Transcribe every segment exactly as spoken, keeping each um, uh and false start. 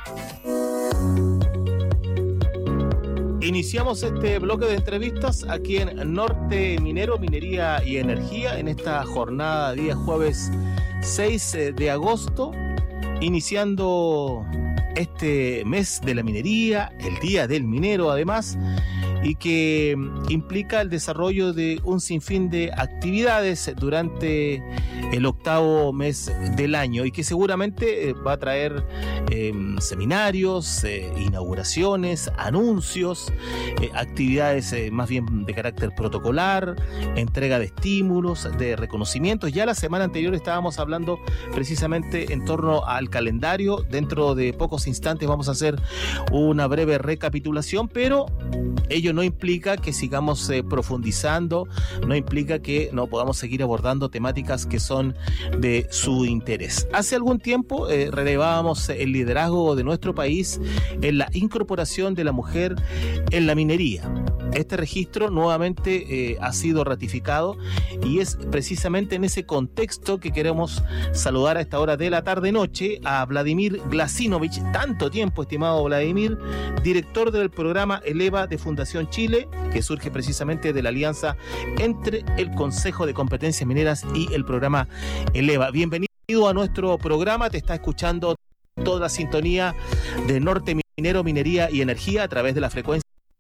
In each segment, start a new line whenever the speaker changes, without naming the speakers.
Iniciamos este bloque de entrevistas aquí en Norte Minero, Minería y Energía, en esta jornada día jueves seis de agosto, iniciando este mes de la minería, el Día del Minero además, y que implica el desarrollo de un sinfín de actividades durante el octavo mes del año y que seguramente va a traer eh, seminarios, eh, inauguraciones, anuncios, eh, actividades eh, más bien de carácter protocolar, entrega de estímulos, de reconocimientos. Ya la semana anterior estábamos hablando precisamente en torno al calendario. Dentro de pocos instantes vamos a hacer una breve recapitulación, pero ello no implica que sigamos eh, profundizando, no implica que no podamos seguir abordando temáticas que son de su interés. Hace algún tiempo eh, relevábamos el liderazgo de nuestro país en la incorporación de la mujer en la minería. Este registro nuevamente eh, ha sido ratificado y es precisamente en ese contexto que queremos saludar a esta hora de la tarde-noche a Vladimir Glasinovich. Tanto tiempo, estimado Vladimir, director del programa Eleva de Fundación Chile, que surge precisamente de la alianza entre el Consejo de Competencias Mineras y el programa Eleva. Bienvenido a nuestro programa, te está escuchando toda la sintonía de Norte Minero, Minería y Energía a través de la frecuencia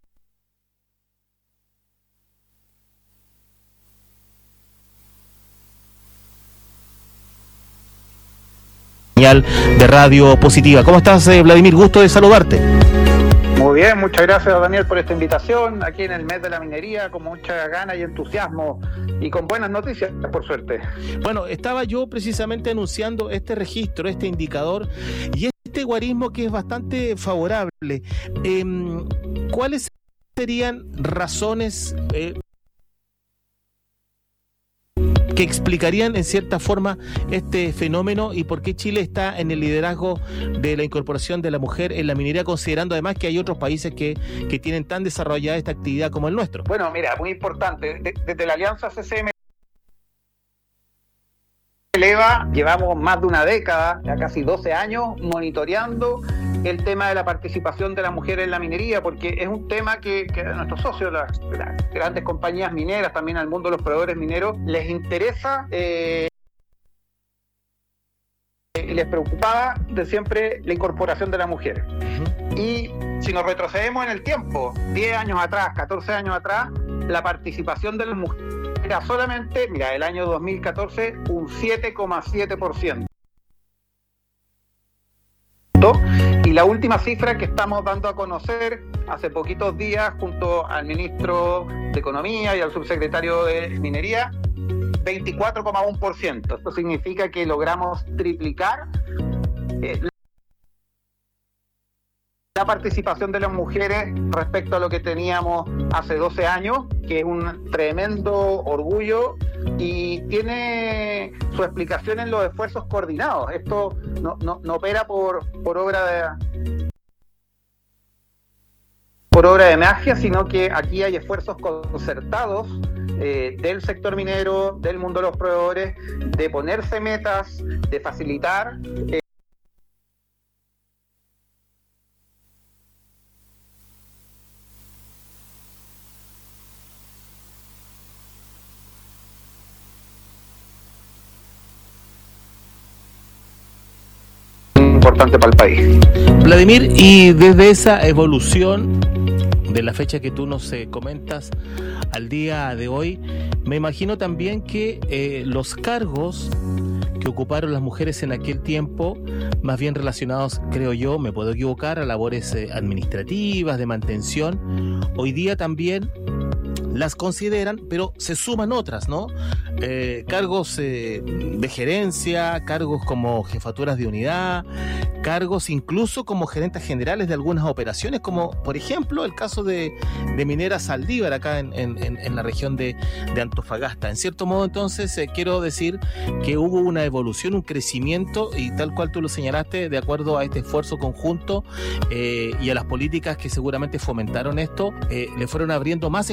de Radio Positiva. ¿Cómo estás, eh, Vladimir? Gusto de saludarte.
Muy bien, muchas gracias, Daniel, por esta invitación aquí en el mes de la minería, con mucha gana y entusiasmo y con buenas noticias, por suerte.
Bueno, estaba yo precisamente anunciando este registro, este indicador y este guarismo que es bastante favorable. Eh, ¿Cuáles serían razones eh, que explicarían en cierta forma este fenómeno y por qué Chile está en el liderazgo de la incorporación de la mujer en la minería, considerando además que hay otros países que, que tienen tan desarrollada esta actividad como el nuestro?
Bueno, mira, muy importante, de, desde la Alianza C C M Eleva llevamos más de una década, ya casi doce años, monitoreando el tema de la participación de la mujer en la minería, porque es un tema que, que a nuestros socios, las, las grandes compañías mineras, también al mundo de los proveedores mineros, les interesa eh, y les preocupaba de siempre la incorporación de la mujer. Uh-huh. Y si nos retrocedemos en el tiempo, diez años atrás, catorce años atrás, la participación de las mujeres era solamente, mira, el año dos mil catorce, un siete coma siete por ciento. Y la última cifra que estamos dando a conocer hace poquitos días junto al ministro de Economía y al subsecretario de Minería, veinticuatro coma uno por ciento. Esto significa que logramos triplicar eh, la participación de las mujeres respecto a lo que teníamos hace doce años, que es un tremendo orgullo y tiene su explicación en los esfuerzos coordinados. Esto no, no, no opera por, por obra de por obra de magia, sino que aquí hay esfuerzos concertados eh, del sector minero, del mundo de los proveedores, de ponerse metas, de facilitar eh, importante para el país.
Vladimir, y desde esa evolución de la fecha que tú nos eh, comentas al día de hoy, me imagino también que eh, los cargos que ocuparon las mujeres en aquel tiempo, más bien relacionados, creo yo, me puedo equivocar, a labores eh, administrativas, de mantención, hoy día también las consideran, pero se suman otras, ¿no? Eh, cargos eh, de gerencia, cargos como jefaturas de unidad, cargos incluso como gerentes generales de algunas operaciones, como por ejemplo el caso de, de Minera Saldívar acá en, en, en la región de, de Antofagasta. En cierto modo, entonces, eh, quiero decir que hubo una evolución, un crecimiento, y tal cual tú lo señalaste, de acuerdo a este esfuerzo conjunto eh, y a las políticas que seguramente fomentaron esto, eh, le fueron abriendo más espacios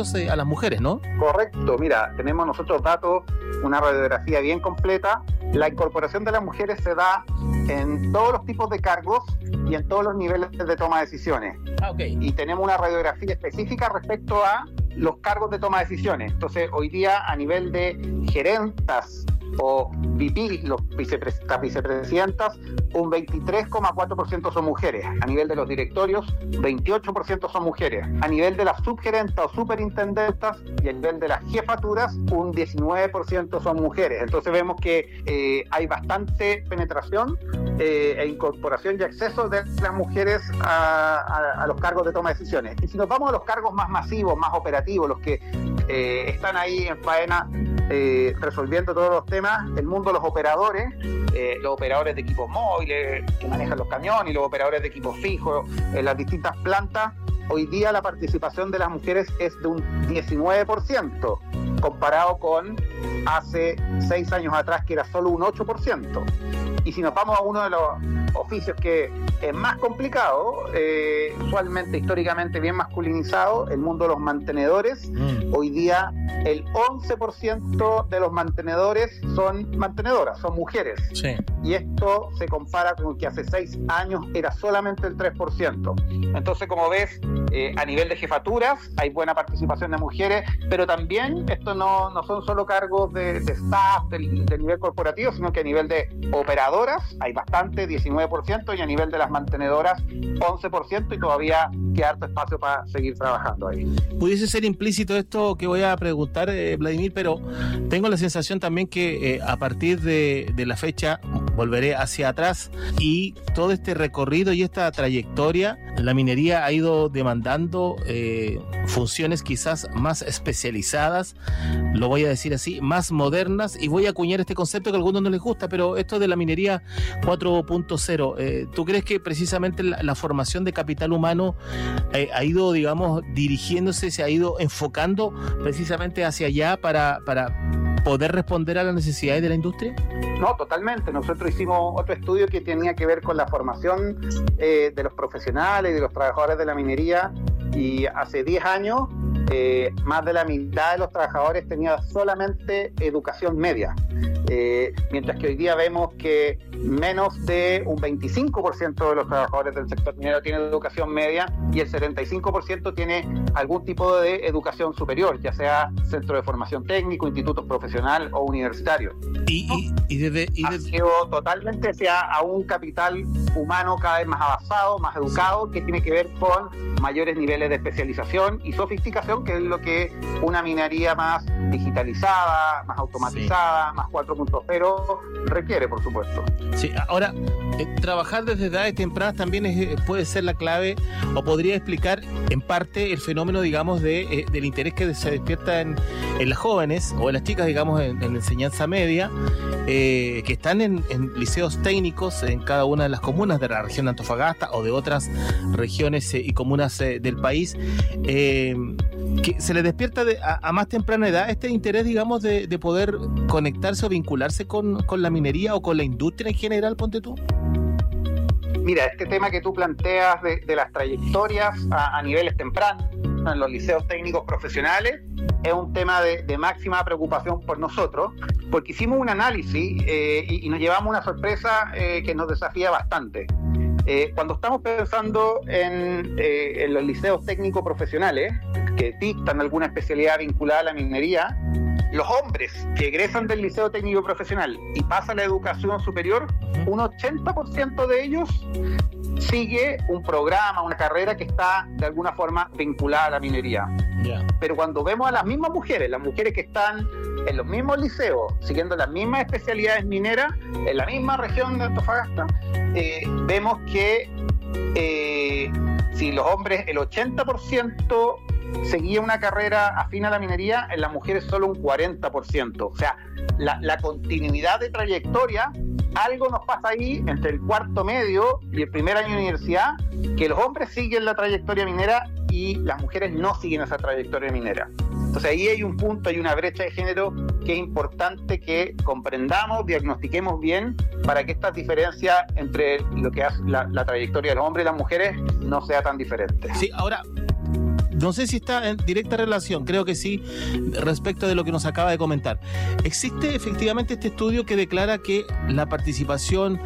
cargos eh, a las mujeres, ¿no?
Correcto, mira, tenemos nosotros datos, una radiografía bien completa. La incorporación de las mujeres se da en todos los tipos de cargos y en todos los niveles de toma de decisiones.
Ah, okay.
Y tenemos una radiografía específica respecto a los cargos de toma de decisiones. Entonces, hoy día, a nivel de gerentas o V P, los vicepres- las vicepresidentas, un veintitrés coma cuatro por ciento son mujeres. A nivel de los directorios, veintiocho por ciento son mujeres. A nivel de las subgerentas o superintendentas y a nivel de las jefaturas, un diecinueve por ciento son mujeres. Entonces vemos que eh, hay bastante penetración eh, e incorporación y acceso de las mujeres a, a, a los cargos de toma de decisiones. Y si nos vamos a los cargos más masivos, más operativos, los que eh, están ahí en faena eh, resolviendo todos los temas, el mundo de los operadores, eh, los operadores de equipos móviles que manejan los camiones y los operadores de equipos fijos en las distintas plantas, hoy día la participación de las mujeres es de un diecinueve por ciento comparado con hace seis años atrás que era solo un ocho por ciento. Y si nos vamos a uno de los oficios que es más complicado, eh, usualmente históricamente bien masculinizado, el mundo de los mantenedores, mm. hoy día el once por ciento de los mantenedores son mantenedoras, son mujeres.
Sí.
Y esto se compara con que hace seis años era solamente el tres por ciento. Entonces, como ves, eh, a nivel de jefaturas hay buena participación de mujeres, pero también esto no, no son solo cargos de, de staff del, del nivel corporativo, sino que a nivel de operadoras hay bastante, diecinueve por ciento, y a nivel de las mantenedoras once por ciento, y todavía queda harto espacio para seguir trabajando ahí.
Pudiese ser implícito esto que voy a preguntar, eh, Vladimir, pero tengo la sensación también que eh, a partir de, de la fecha volveré hacia atrás y todo este recorrido y esta trayectoria, la minería ha ido demandando eh, funciones quizás más especializadas, lo voy a decir así, más modernas, y voy a acuñar este concepto que a algunos no les gusta, pero esto de la minería cuatro punto cero, eh, ¿tú crees que precisamente la, la formación de capital humano eh, ha ido, digamos, dirigiéndose, se ha ido enfocando precisamente hacia allá para, para poder responder a las necesidades de la industria?
No, totalmente. Nosotros hicimos otro estudio que tenía que ver con la formación eh, de los profesionales y de los trabajadores de la minería, y hace diez años eh, más de la mitad de los trabajadores tenía solamente educación media, eh, mientras que hoy día vemos que menos de un veinticinco por ciento de los trabajadores del sector minero tienen educación media y el setenta y cinco por ciento tiene algún tipo de educación superior, ya sea centro de formación técnico, instituto profesional o universitario.
Y, y, y desde, y
ha
desde...
sido totalmente hacia a un capital humano cada vez más avanzado, más educado, que tiene que ver con mayores niveles de especialización y sofisticación, que es lo que una minería más digitalizada, más automatizada, sí. más cuatro punto cero requiere, por supuesto.
Sí, ahora, eh, trabajar desde edades tempranas también es, puede ser la clave, o podría explicar en parte el fenómeno, digamos, de, eh, del interés que se despierta en, en las jóvenes o en las chicas, digamos, en, en enseñanza media, eh, que están en, en liceos técnicos en cada una de las comunas de la región de Antofagasta o de otras regiones eh, y comunas eh, del país, eh, que se les despierta de, a, a más temprana edad este interés, digamos, de, de poder conectarse o vincularse con, con la minería o con la industria en general, ponte tú.
Mira, este tema que tú planteas de, de las trayectorias a, a niveles tempranos en los liceos técnicos profesionales es un tema de, de máxima preocupación por nosotros, porque hicimos un análisis eh, y, y nos llevamos una sorpresa eh, que nos desafía bastante. Eh, cuando estamos pensando en, eh, en los liceos técnicos profesionales que dictan alguna especialidad vinculada a la minería, los hombres que egresan del liceo técnico profesional y pasan a la educación superior, un ochenta por ciento de ellos sigue un programa, una carrera que está de alguna forma vinculada a la minería. Yeah. Pero cuando vemos a las mismas mujeres, las mujeres que están en los mismos liceos, siguiendo las mismas especialidades mineras, en la misma región de Antofagasta, eh, vemos que eh, si los hombres, el ochenta por ciento seguía una carrera afín a la minería, en las mujeres solo un cuarenta por ciento. O sea, la, la continuidad de trayectoria, algo nos pasa ahí entre el cuarto medio y el primer año de universidad, que los hombres siguen la trayectoria minera y las mujeres no siguen esa trayectoria minera. Entonces ahí hay un punto, hay una brecha de género que es importante que comprendamos, diagnostiquemos bien, para que estas diferencias entre lo que hace la, la trayectoria de los hombres y las mujeres no sea tan diferente.
Sí, ahora, no sé si está en directa relación, creo que sí, respecto de lo que nos acaba de comentar. Existe efectivamente este estudio que declara que la participación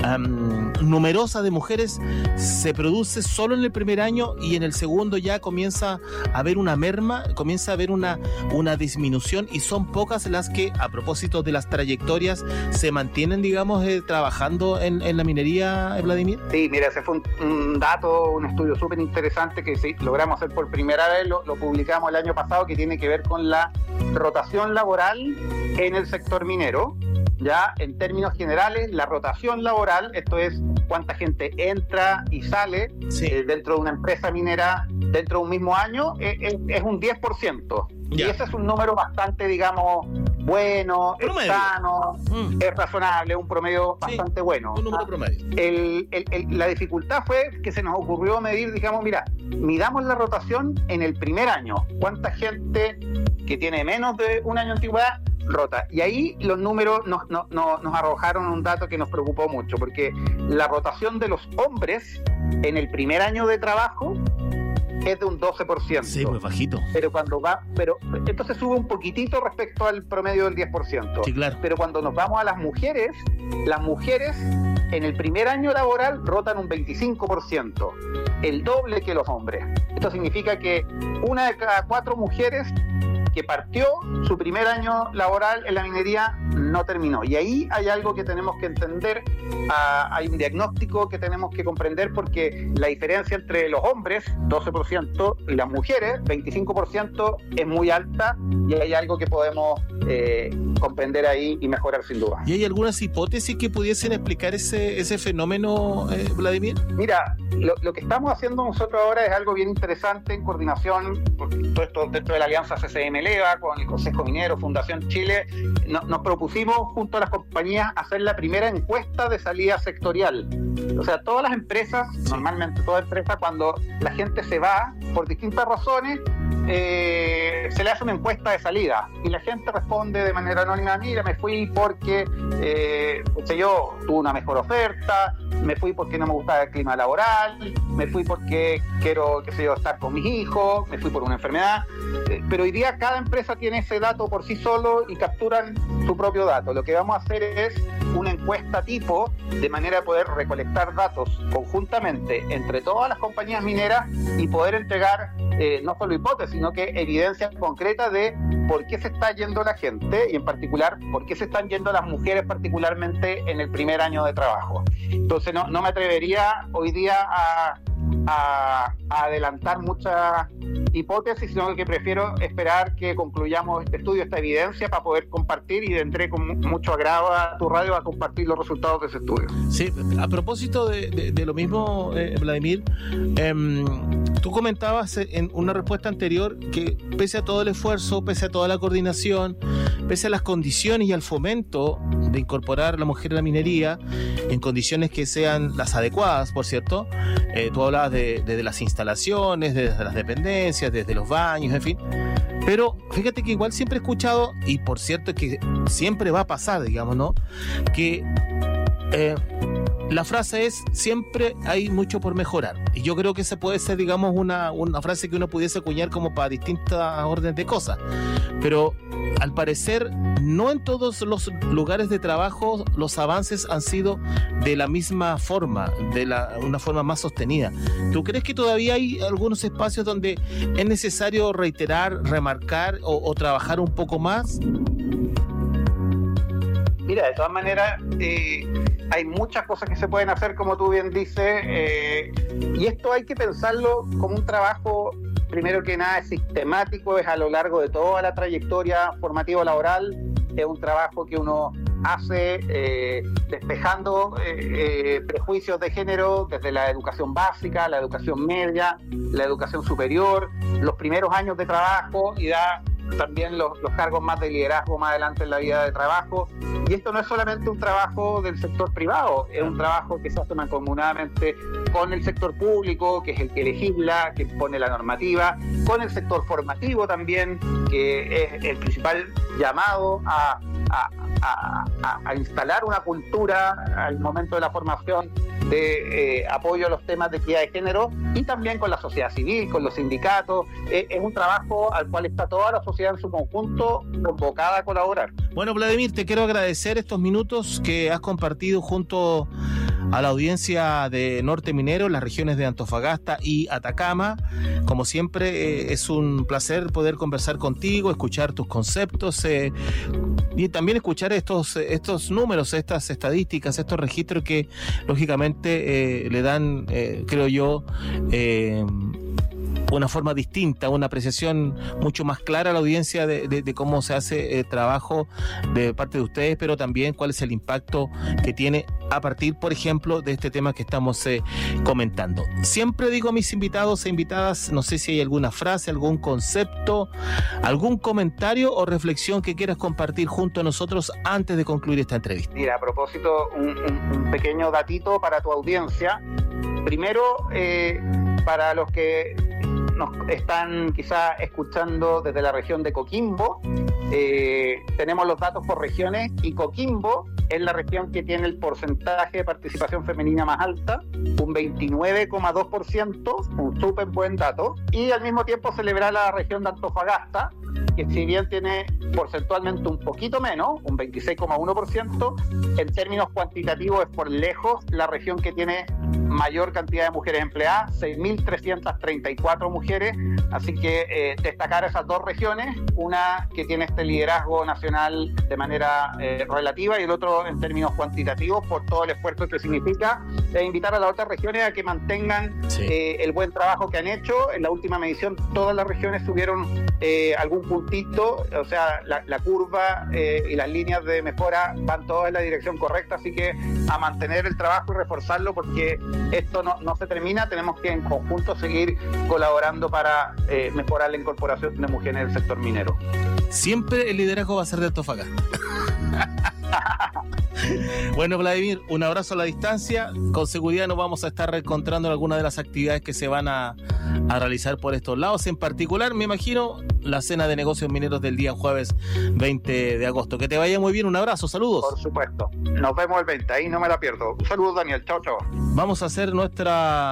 um, numerosa de mujeres se produce solo en el primer año y en el segundo ya comienza a haber una merma, comienza a haber una, una disminución y son pocas las que, a propósito de las trayectorias, se mantienen, digamos, eh, trabajando en, en la minería, Vladimir.
Sí, mira, ese fue un, un dato, un estudio súper interesante que sí, logramos hacer por primera vez, lo, lo publicamos el año pasado, que tiene que ver con la rotación laboral en el sector minero. Ya en términos generales, la rotación laboral, esto es cuánta gente entra y sale sí. eh, dentro de una empresa minera dentro de un mismo año, eh, eh, es un diez por ciento. Ya. Y ese es un número bastante, digamos, bueno, es sano, mm. es razonable, un promedio sí, bastante bueno.
Un número promedio.
El, el, el, la dificultad fue que se nos ocurrió medir, digamos, mira, midamos la rotación en el primer año. ¿Cuánta gente que tiene menos de un año de antigüedad rota? Y ahí los números nos, nos, nos arrojaron un dato que nos preocupó mucho, porque la rotación de los hombres en el primer año de trabajo es de un doce por ciento.
Sí, pues bajito.
Pero cuando va, pero entonces sube un poquitito respecto al promedio del diez por ciento.
Sí, claro.
Pero cuando nos vamos a las mujeres, las mujeres en el primer año laboral rotan un veinticinco por ciento, el doble que los hombres. Esto significa que una de cada cuatro mujeres que partió su primer año laboral en la minería no terminó. Y ahí hay algo que tenemos que entender, uh, hay un diagnóstico que tenemos que comprender, porque la diferencia entre los hombres, doce por ciento, y las mujeres, veinticinco por ciento, es muy alta, y hay algo que podemos eh, comprender ahí y mejorar sin duda.
¿Y hay algunas hipótesis que pudiesen explicar ese, ese fenómeno, eh, Vladimir?
Mira, lo, lo que estamos haciendo nosotros ahora es algo bien interesante en coordinación, todo esto dentro de la alianza C C M Leva, con el Consejo Minero, Fundación Chile, no, nos propusimos junto a las compañías hacer la primera encuesta de salida sectorial. O sea, todas las empresas, sí. normalmente toda empresa, cuando la gente se va por distintas razones, eh, se le hace una encuesta de salida y la gente responde de manera anónima: mira, me fui porque eh, o sea, yo tuve una mejor oferta, me fui porque no me gustaba el clima laboral, me fui porque quiero, qué sé yo, estar con mis hijos, me fui por una enfermedad. Eh, pero hoy día cada empresa tiene ese dato por sí solo y capturan su propio dato. Lo que vamos a hacer es una encuesta tipo, de manera de poder recolectar datos conjuntamente entre todas las compañías mineras y poder entregar eh, no solo hipótesis, sino que evidencia concreta de por qué se está yendo la gente, y en particular por qué se están yendo las mujeres, particularmente en el primer año de trabajo. Entonces no, no me atrevería hoy día a, a, a adelantar muchas hipótesis, sino que prefiero esperar que concluyamos este estudio, esta evidencia, para poder compartir, y vendré con mucho agrado a tu radio a compartir los resultados de ese estudio.
Sí, a propósito de, de, de lo mismo, eh, Vladimir, eh, tú comentabas en una respuesta anterior que pese a todo el esfuerzo, pese a toda la coordinación, pese a las condiciones y al fomento de incorporar a la mujer a la minería en condiciones que sean las adecuadas, por cierto, eh, tú hablabas de, de, de las instalaciones, de, de las dependencias, desde los baños, en fin. Pero fíjate que igual siempre he escuchado, y por cierto es que siempre va a pasar, digamos, ¿no? Que eh, la frase es: siempre hay mucho por mejorar. Y yo creo que esa puede ser, digamos, una, una frase que uno pudiese acuñar como para distintas órdenes de cosas. Pero al parecer, no en todos los lugares de trabajo los avances han sido de la misma forma, de la, una forma más sostenida. ¿Tú crees que todavía hay algunos espacios donde es necesario reiterar, remarcar o, o trabajar un poco más?
Mira, de todas maneras, eh, hay muchas cosas que se pueden hacer, como tú bien dices, eh, y esto hay que pensarlo como un trabajo, primero que nada, es sistemático, es a lo largo de toda la trayectoria formativa laboral, es un trabajo que uno hace eh, despejando eh, eh, prejuicios de género desde la educación básica, la educación media, la educación superior, los primeros años de trabajo, y da también los, los cargos más de liderazgo más adelante en la vida de trabajo. Y esto no es solamente un trabajo del sector privado, es un trabajo que se hace mancomunadamente con el sector público, que es el que legisla, que pone la normativa, con el sector formativo también, que es el principal llamado a, a, a, a, a instalar una cultura al momento de la formación de eh, apoyo a los temas de equidad de género y también con la sociedad civil, con los sindicatos. Eh, es un trabajo al cual está toda la sociedad en su conjunto convocada a colaborar.
Bueno, Vladimir, te quiero agradecer estos minutos que has compartido junto a la audiencia de Norte Minero, las regiones de Antofagasta y Atacama. Como siempre, eh, es un placer poder conversar contigo, escuchar tus conceptos eh, y también escuchar estos, estos números, estas estadísticas, estos registros que lógicamente eh, le dan, eh, creo yo, eh, una forma distinta, una apreciación mucho más clara a la audiencia de, de, de cómo se hace el trabajo de parte de ustedes, pero también cuál es el impacto que tiene a partir, por ejemplo, de este tema que estamos eh, comentando. Siempre digo a mis invitados e invitadas, no sé si hay alguna frase, algún concepto, algún comentario o reflexión que quieras compartir junto a nosotros antes de concluir esta entrevista.
Mira, a propósito, un, un, un pequeño datito para tu audiencia. Primero, eh, para los que nos están quizá escuchando desde la región de Coquimbo, eh, tenemos los datos por regiones y Coquimbo es la región que tiene el porcentaje de participación femenina más alta, un veintinueve coma dos por ciento, un súper buen dato, y al mismo tiempo celebrar la región de Antofagasta, que si bien tiene porcentualmente un poquito menos, un veintiséis coma uno por ciento, en términos cuantitativos es por lejos la región que tiene mayor cantidad de mujeres empleadas, seis mil trescientas treinta y cuatro mujeres, así que eh, destacar esas dos regiones, una que tiene este liderazgo nacional de manera eh, relativa y el otro en términos cuantitativos por todo el esfuerzo que significa, e invitar a las otras regiones a que mantengan sí. eh, el buen trabajo que han hecho. En la última medición todas las regiones tuvieron eh, algún puntito, o sea, la, la curva eh, y las líneas de mejora van todas en la dirección correcta, así que a mantener el trabajo y reforzarlo porque esto no, no se termina, tenemos que en conjunto seguir colaborando para eh, mejorar la incorporación de mujeres en el sector minero.
Siempre el liderazgo va a ser de Antofagasta. Bueno, Vladimir, un abrazo a la distancia. Con seguridad nos vamos a estar reencontrando en algunas de las actividades que se van a, a realizar por estos lados. En particular, me imagino, la cena de negocios mineros del día jueves veinte de agosto. Que te vaya muy bien, un abrazo, saludos.
Por supuesto, nos vemos el veinte, ahí no me la pierdo. Un saludo, Daniel, chao, chao.
Vamos a hacer nuestra